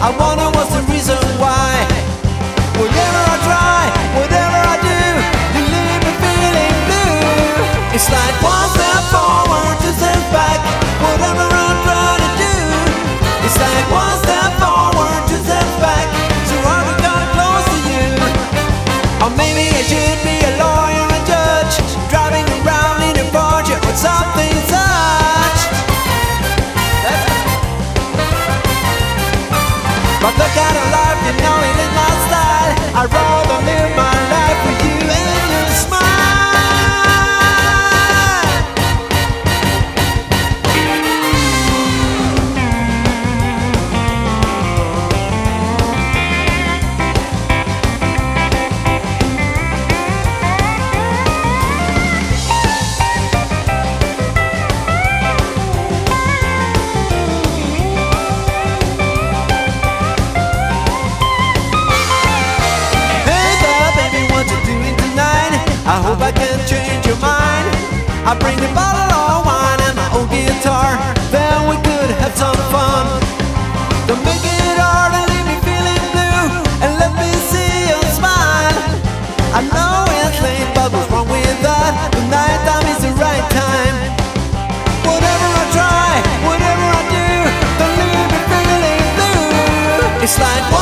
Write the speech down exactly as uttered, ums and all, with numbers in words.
I wonder what's the reason why. Whatever I try, whatever I do, you leave me feeling blue. It's like one step forward, two steps back. Whatever I try to do, it's like one step forward, two steps back. So hard to come close to you. Or maybe I should be a lawyer, a judge, driving around in a Porsche or something such. But look at our life, you know it is my style. I'd rather live my life with you and your smile. I hope I can change your mind. I bring a bottle of wine and my old guitar, then we could have some fun. Don't make it hard and leave me feeling blue, and let me see your smile. I know it's late, but what's wrong with that? The night time is the right time. Whatever I try, whatever I do, don't leave me feeling blue. It's like